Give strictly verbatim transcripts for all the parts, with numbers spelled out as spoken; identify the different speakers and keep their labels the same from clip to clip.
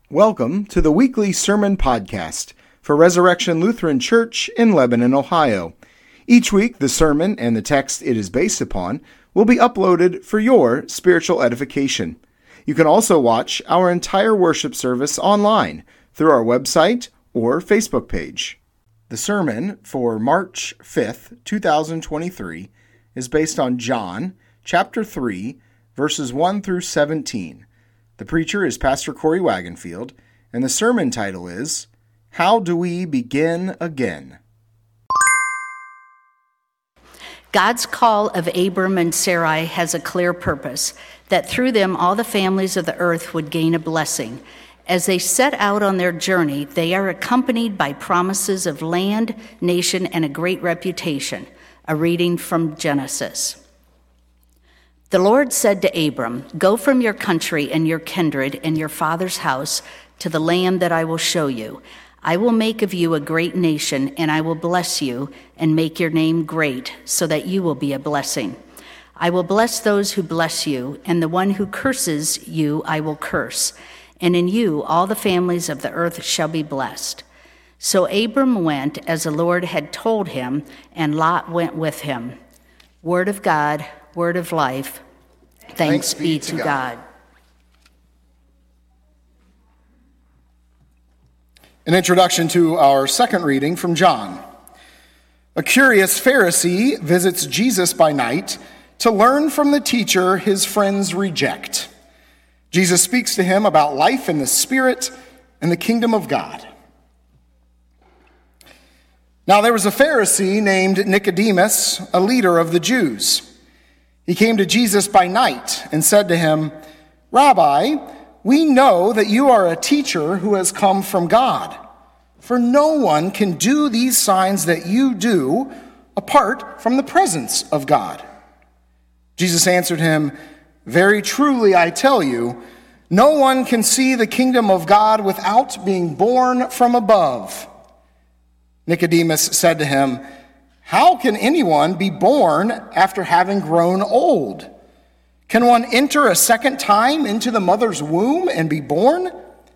Speaker 1: Welcome to the weekly sermon podcast for Resurrection Lutheran Church in Lebanon, Ohio. Each week, the sermon and the text it is based upon will be uploaded for your spiritual edification. You can also watch our entire worship service online through our website or Facebook page. The sermon for March fifth, twenty twenty-three is based on John chapter three, verses one through seventeen. The preacher is Pastor Corey Wagenfield, and the sermon title is, How Do We Begin Again?
Speaker 2: God's call of Abram and Sarai has a clear purpose, that through them all the families of the earth would gain a blessing. As they set out on their journey, they are accompanied by promises of land, nation, and a great reputation. A reading from Genesis. The Lord said to Abram, "Go from your country and your kindred and your father's house to the land that I will show you. I will make of you a great nation, and I will bless you and make your name great, so that you will be a blessing. I will bless those who bless you, and the one who curses you I will curse. And in you all the families of the earth shall be blessed." So Abram went as the Lord had told him, and Lot went with him. Word of God, word of life. Thanks, Thanks be to God. God.
Speaker 1: An introduction to our second reading from John. A curious Pharisee visits Jesus by night to learn from the teacher his friends reject. Jesus speaks to him about life in the Spirit and the kingdom of God. Now there was a Pharisee named Nicodemus, a leader of the Jews. He came to Jesus by night and said to him, "Rabbi, we know that you are a teacher who has come from God, for no one can do these signs that you do apart from the presence of God." Jesus answered him, "Very truly I tell you, no one can see the kingdom of God without being born from above." Nicodemus said to him, "How can anyone be born after having grown old? Can one enter a second time into the mother's womb and be born?"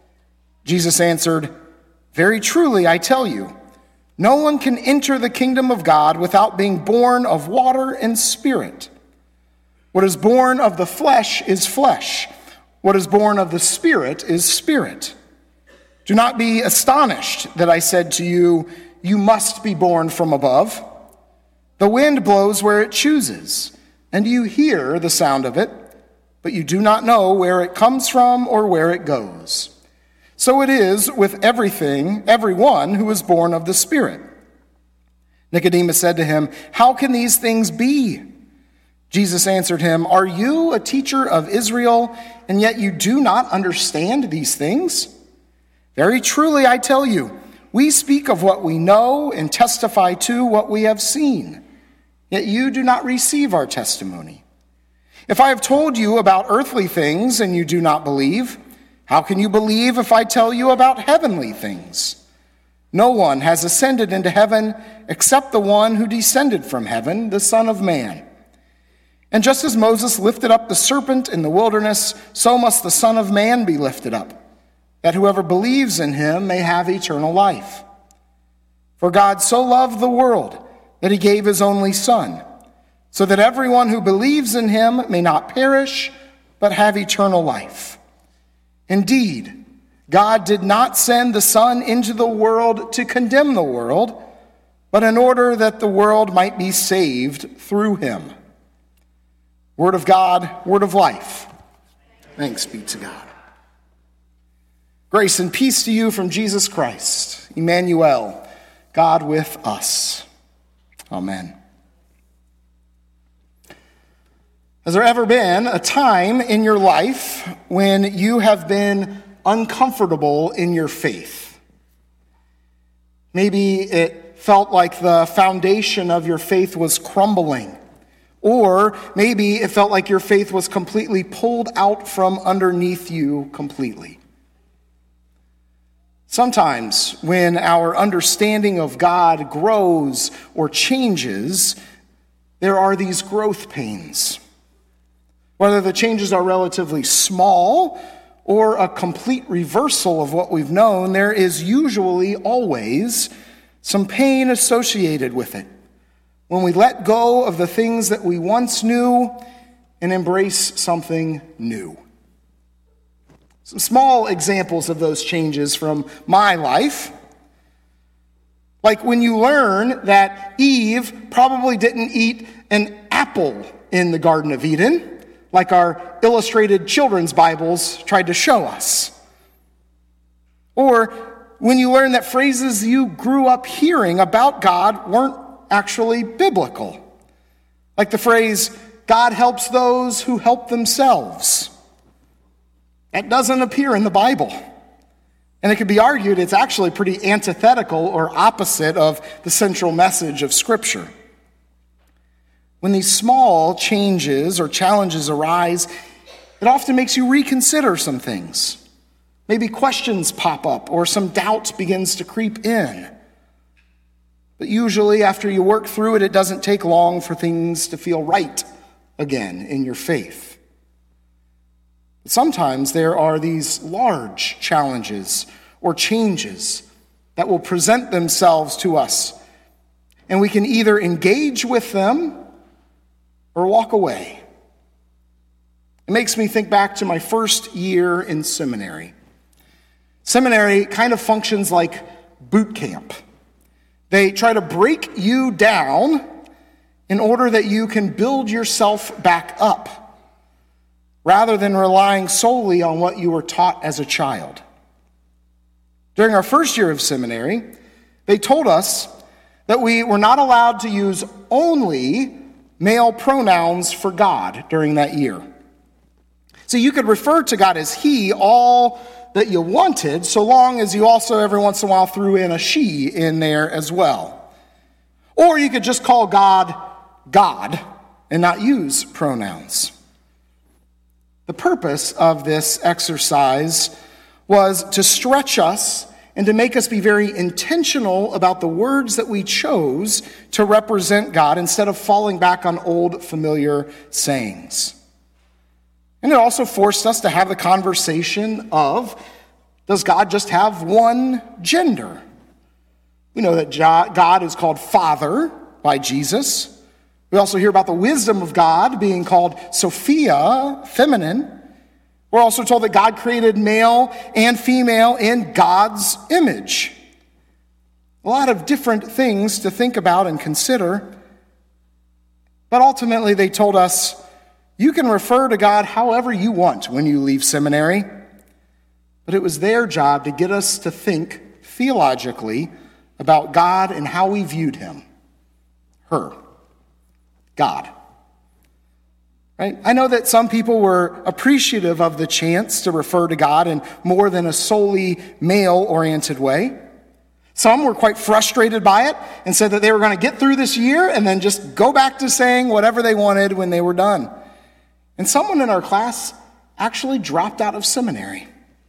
Speaker 1: Jesus answered, "Very truly I tell you, no one can enter the kingdom of God without being born of water and spirit. What is born of the flesh is flesh. What is born of the Spirit is spirit. Do not be astonished that I said to you, 'You must be born from above.' The wind blows where it chooses, and you hear the sound of it, but you do not know where it comes from or where it goes. So it is with everything, everyone who is born of the Spirit." Nicodemus said to him, "How can these things be?" Jesus answered him, "Are you a teacher of Israel, and yet you do not understand these things? Very truly I tell you, we speak of what we know and testify to what we have seen, yet you do not receive our testimony. If I have told you about earthly things and you do not believe, how can you believe if I tell you about heavenly things? No one has ascended into heaven except the one who descended from heaven, the Son of Man. And just as Moses lifted up the serpent in the wilderness, so must the Son of Man be lifted up, that whoever believes in him may have eternal life. For God so loved the world that he gave his only Son, so that everyone who believes in him may not perish, but have eternal life. Indeed, God did not send the Son into the world to condemn the world, but in order that the world might be saved through him." Word of God, word of life. Thanks be to God. Grace and peace to you from Jesus Christ, Emmanuel, God with us. Amen. Has there ever been a time in your life when you have been uncomfortable in your faith? Maybe it felt like the foundation of your faith was crumbling. Or maybe it felt like your faith was completely pulled out from underneath you completely. Sometimes when our understanding of God grows or changes, there are these growth pains. Whether the changes are relatively small or a complete reversal of what we've known, there is usually always some pain associated with it when we let go of the things that we once knew and embrace something new. Some small examples of those changes from my life. Like when you learn that Eve probably didn't eat an apple in the Garden of Eden, like our illustrated children's Bibles tried to show us. Or when you learn that phrases you grew up hearing about God weren't actually biblical. Like the phrase, God helps those who help themselves. That doesn't appear in the Bible. And it could be argued it's actually pretty antithetical or opposite of the central message of Scripture. When these small changes or challenges arise, it often makes you reconsider some things. Maybe questions pop up or some doubt begins to creep in. But usually after you work through it, it doesn't take long for things to feel right again in your faith. Sometimes there are these large challenges or changes that will present themselves to us, and we can either engage with them or walk away. It makes me think back to my first year in seminary. Seminary kind of functions like boot camp. They try to break you down in order that you can build yourself back up, rather than relying solely on what you were taught as a child. During our first year of seminary, they told us that we were not allowed to use only male pronouns for God during that year. So you could refer to God as he all that you wanted, so long as you also every once in a while threw in a she in there as well. Or you could just call God God and not use pronouns. The purpose of this exercise was to stretch us and to make us be very intentional about the words that we chose to represent God instead of falling back on old familiar sayings. And it also forced us to have the conversation of, does God just have one gender? We know that God is called Father by Jesus. We also hear about the wisdom of God being called Sophia, feminine. We're also told that God created male and female in God's image. A lot of different things to think about and consider. But ultimately they told us, you can refer to God however you want when you leave seminary. But it was their job to get us to think theologically about God and how we viewed him. Her. God. Right? I know that some people were appreciative of the chance to refer to God in more than a solely male-oriented way. Some were quite frustrated by it and said that they were going to get through this year and then just go back to saying whatever they wanted when they were done. And someone in our class actually dropped out of seminary.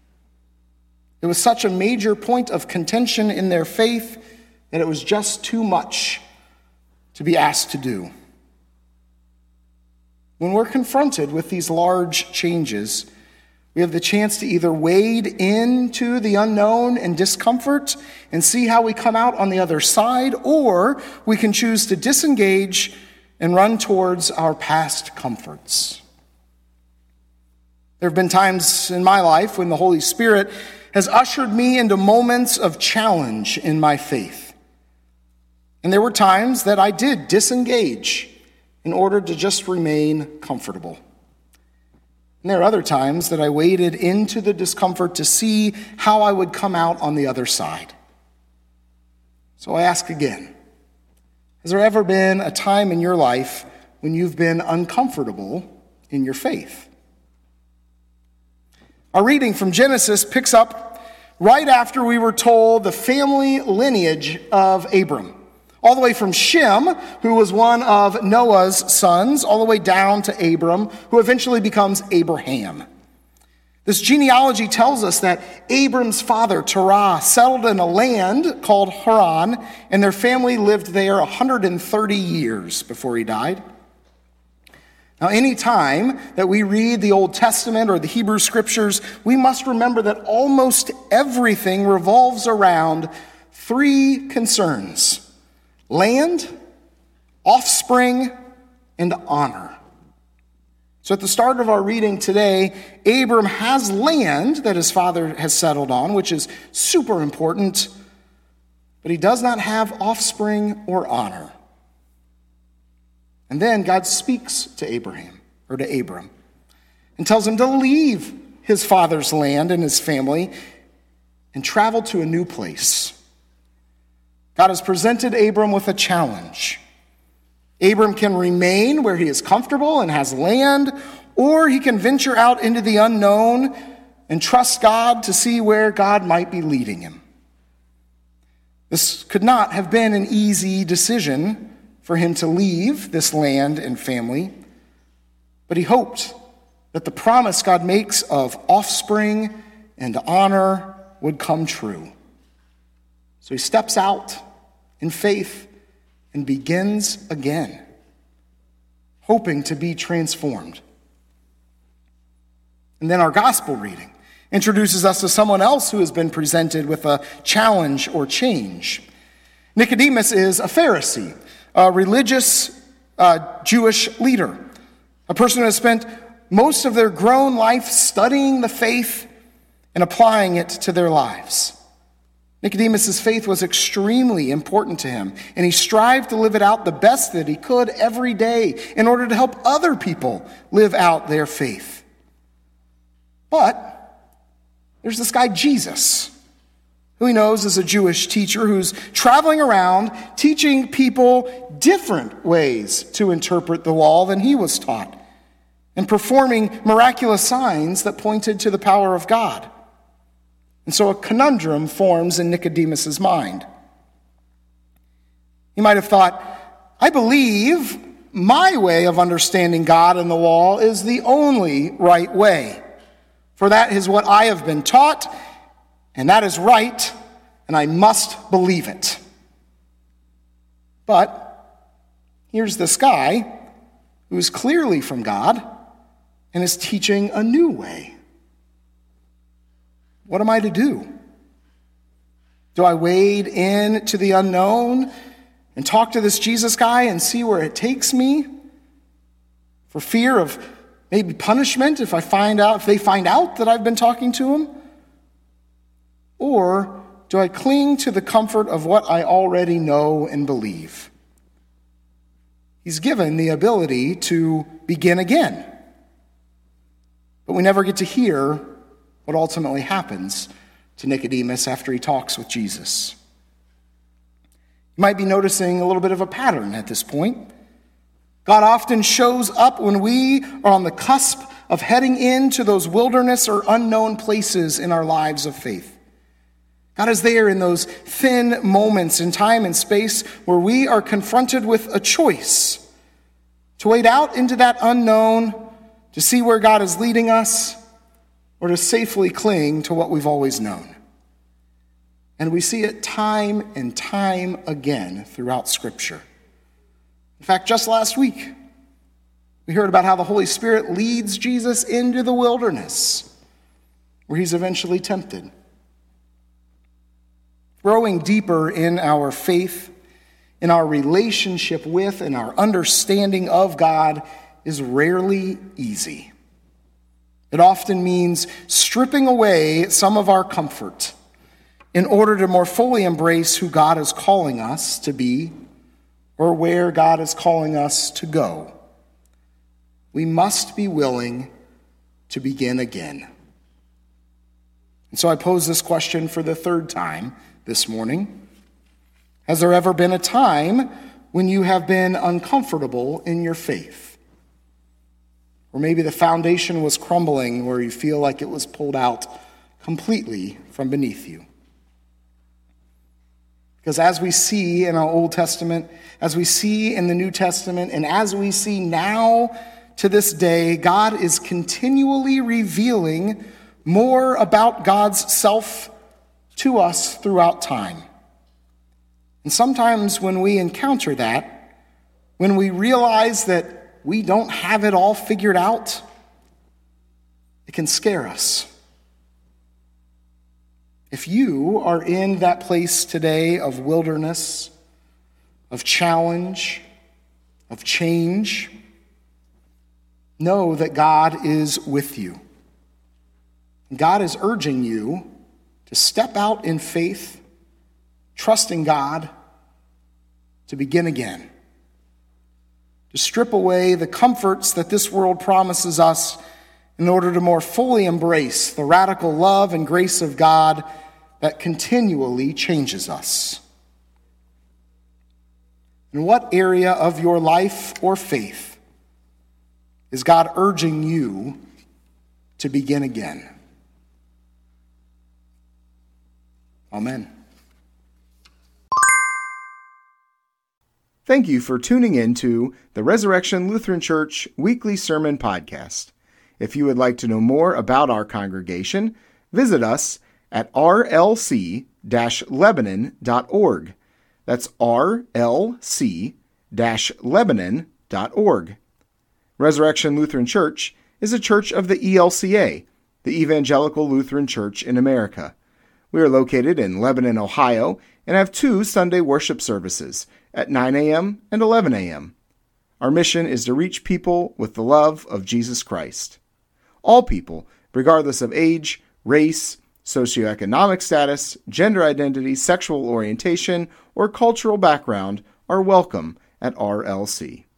Speaker 1: It was such a major point of contention in their faith that it was just too much to be asked to do. When we're confronted with these large changes, we have the chance to either wade into the unknown and discomfort and see how we come out on the other side, or we can choose to disengage and run towards our past comforts. There have been times in my life when the Holy Spirit has ushered me into moments of challenge in my faith. And there were times that I did disengage in order to just remain comfortable. And there are other times that I waded into the discomfort to see how I would come out on the other side. So I ask again, has there ever been a time in your life when you've been uncomfortable in your faith? Our reading from Genesis picks up right after we were told the family lineage of Abram. All the way from Shem, who was one of Noah's sons, all the way down to Abram, who eventually becomes Abraham. This genealogy tells us that Abram's father, Terah, settled in a land called Haran, and their family lived there one hundred thirty years before he died. Now, any time that we read the Old Testament or the Hebrew Scriptures, we must remember that almost everything revolves around three concerns: land, offspring, and honor. So at the start of our reading today, Abram has land that his father has settled on, which is super important, but he does not have offspring or honor. And then God speaks to Abraham, or to Abram, and tells him to leave his father's land and his family and travel to a new place. God has presented Abram with a challenge. Abram can remain where he is comfortable and has land, or he can venture out into the unknown and trust God to see where God might be leading him. This could not have been an easy decision for him to leave this land and family, but he hoped that the promise God makes of offspring and honor would come true. So he steps out in faith and begins again, hoping to be transformed. And then our gospel reading introduces us to someone else who has been presented with a challenge or change. Nicodemus is a Pharisee, a religious uh, Jewish leader, a person who has spent most of their grown life studying the faith and applying it to their lives. Nicodemus' faith was extremely important to him, and he strived to live it out the best that he could every day in order to help other people live out their faith. But there's this guy Jesus, who he knows is a Jewish teacher who's traveling around teaching people different ways to interpret the law than he was taught, and performing miraculous signs that pointed to the power of God. And so a conundrum forms in Nicodemus' mind. He might have thought, I believe my way of understanding God and the law is the only right way, for that is what I have been taught, and that is right, and I must believe it. But here's this guy who is clearly from God and is teaching a new way. What am I to do? Do I wade into the unknown and talk to this Jesus guy and see where it takes me, for fear of maybe punishment if I find out, if they find out that I've been talking to him? Or do I cling to the comfort of what I already know and believe? He's given the ability to begin again, but we never get to hear what ultimately happens to Nicodemus after he talks with Jesus. You might be noticing a little bit of a pattern at this point. God often shows up when we are on the cusp of heading into those wilderness or unknown places in our lives of faith. God is there in those thin moments in time and space where we are confronted with a choice to wade out into that unknown, to see where God is leading us, or to safely cling to what we've always known. And we see it time and time again throughout Scripture. In fact, just last week, we heard about how the Holy Spirit leads Jesus into the wilderness, where he's eventually tempted. Growing deeper in our faith, in our relationship with and our understanding of God is rarely easy. It often means stripping away some of our comfort in order to more fully embrace who God is calling us to be or where God is calling us to go. We must be willing to begin again. And so I pose this question for the third time this morning. Has there ever been a time when you have been uncomfortable in your faith? Or maybe the foundation was crumbling where you feel like it was pulled out completely from beneath you. Because as we see in our Old Testament, as we see in the New Testament, and as we see now to this day, God is continually revealing more about God's self to us throughout time. And sometimes when we encounter that, when we realize that we don't have it all figured out, it can scare us. If you are in that place today of wilderness, of challenge, of change, know that God is with you. God is urging you to step out in faith, trusting God, to begin again, to strip away the comforts that this world promises us in order to more fully embrace the radical love and grace of God that continually changes us. In what area of your life or faith is God urging you to begin again? Amen.
Speaker 3: Thank you for tuning in to the Resurrection Lutheran Church Weekly Sermon Podcast. If you would like to know more about our congregation, visit us at r l c dash lebanon dot org. That's r l c dash lebanon dot org. Resurrection Lutheran Church is a church of the E L C A, the Evangelical Lutheran Church in America. We are located in Lebanon, Ohio, and have two Sunday worship services at nine a.m. and eleven a.m. Our mission is to reach people with the love of Jesus Christ. All people, regardless of age, race, socioeconomic status, gender identity, sexual orientation, or cultural background, are welcome at R L C.